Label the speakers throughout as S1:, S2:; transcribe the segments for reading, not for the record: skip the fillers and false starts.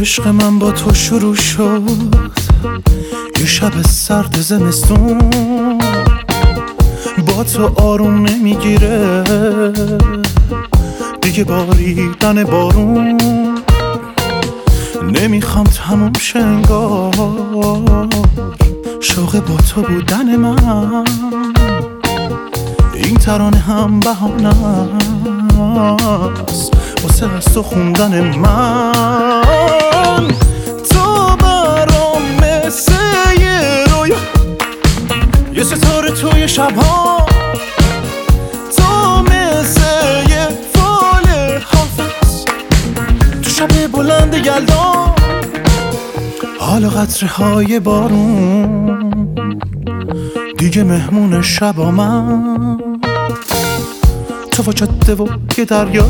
S1: عشق من با تو شروع شد یه شب سرد زمستون، با تو آروم نمیگیره دیگه باریدن بارون. نمیخوام تموم شه انگار شوق با تو بودن من، این ترانه هم بهانه است واسه از تو خوندن من. تو برام مثل یه رویا، یه ستاره توی شبها، تو مثل یه فال حافظ تو شب بلند یلدا. حالا قطره های بارون دیگه مهمون شبا من، تو و جاده و یه دریا،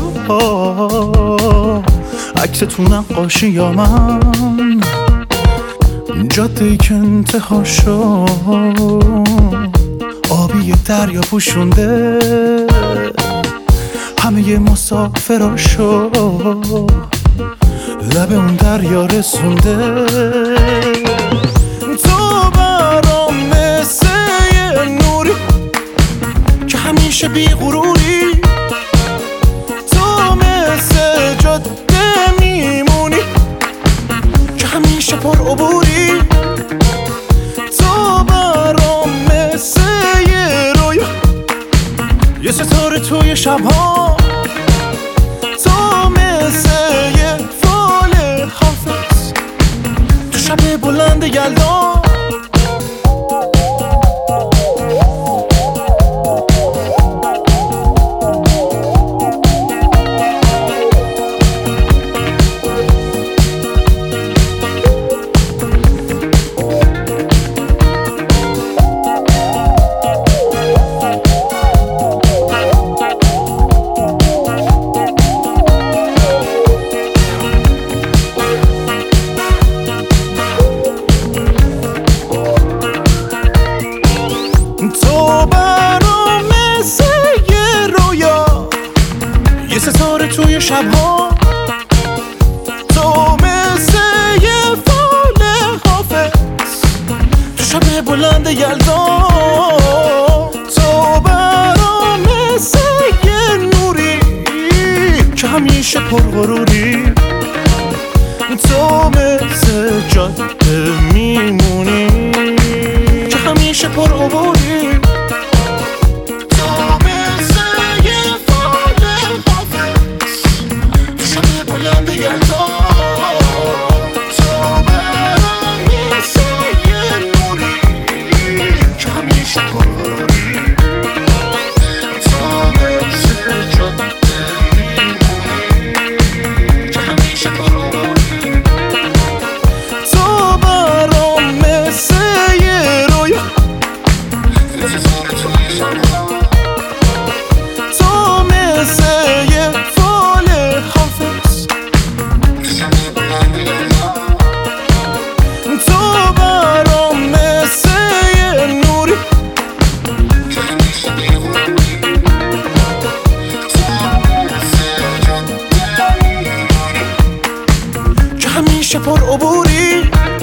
S1: عکس تو نقاشی یا من. جاده ای که انتها شد آبی دریا پوشونده، همه ی مسافراشو لب اون دریا رسونده. تو برام مثل یه نوری که همیشه بی غروری، تو مثل جاده میمونی که همیشه پر عبوری. تو برام مثل یه رویا، یه ستاره توی شبها، تو مثل یه فال حافظ تو شب بلند یلدا. تو برام مثل یه رویا، یه ستاره توی شبها، تو مثل یه فال حافظ تو شب بلند یلدا. تو برام مثل یه نوری که همیشه پرغروری، تو مثل جاده میمونی که همیشه پر عبوری. همیشه پر عبوری.